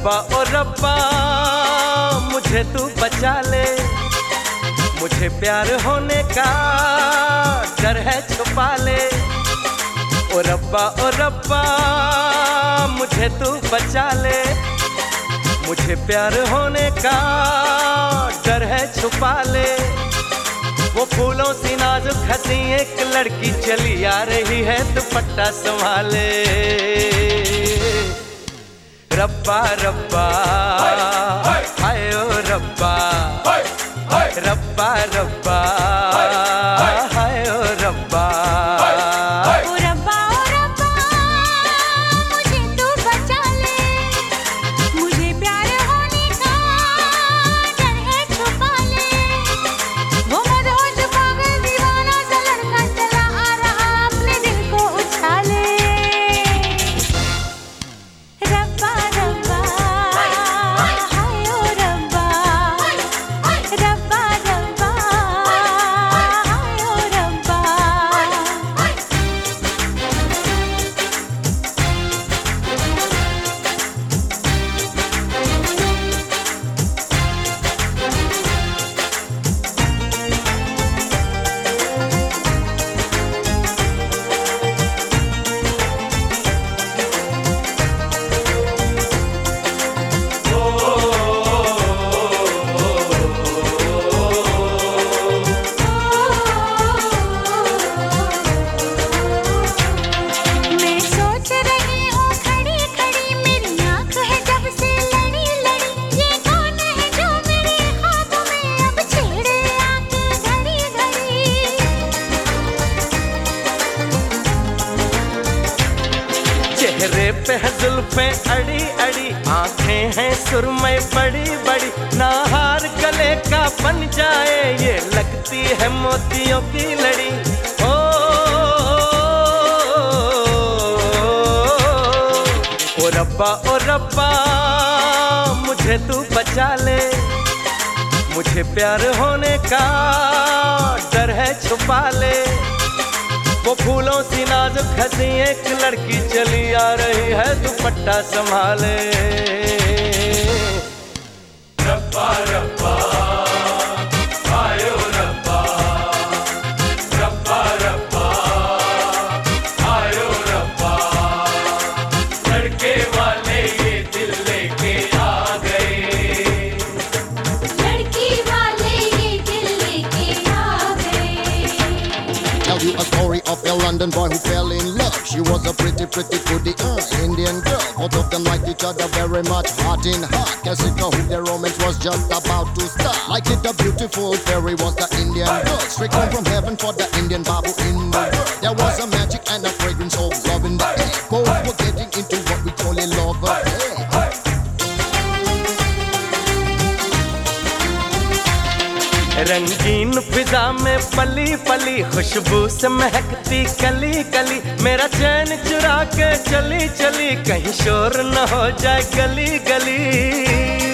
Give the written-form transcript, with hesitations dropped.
रब्बा ओ रब्बा मुझे तू बचा ले, मुझे प्यार होने का डर है छुपा ले। ओ रब्बा मुझे तू बचा ले, मुझे प्यार होने का डर है छुपा ले। वो फूलों सी नाजुक हंसी एक लड़की चली आ रही है, दुपट्टा संभाले। रब्बा रब्बा हाय ओ रब्बा, रब्बा रब्बा हाय ओ रब्बा। चेहरे पे है जुल्फें अड़ी अड़ी, आंखें हैं सुरमई बड़ी बड़ी। ना हार गले का बन जाए, ये लगती है मोतियों की लड़ी। ओ रब्बा मुझे तू बचा ले, मुझे प्यार होने का डर है छुपा ले। वो फूलों सी नाजुक हंसी एक लड़की चली आ रही है, दुपट्टा संभाले। रब्बा रब्बा हाय ओ रब्बा, रब्बा रब्बा हाय ओ रब्बा। लड़के वाले ये दिल लेके आ गए, लड़की वाले ये दिल लेके आ गए। Tell you a story of a London boy who fell in love. She was a pretty goody Indian girl. Both of them liked each other very much, heart in heart. Cassita who their romance was just about to start. Like it, a beautiful fairy was the Indian girl. Straight home from heaven for the Indian babu in the world. There was a magic and a fragrance of love in the air. Both were getting into what we call a love affair. रंगीन फिजा में पली पली, खुशबू से महकती कली कली। मेरा चैन चुरा के चली चली, कहीं शोर न हो जाए गली गली।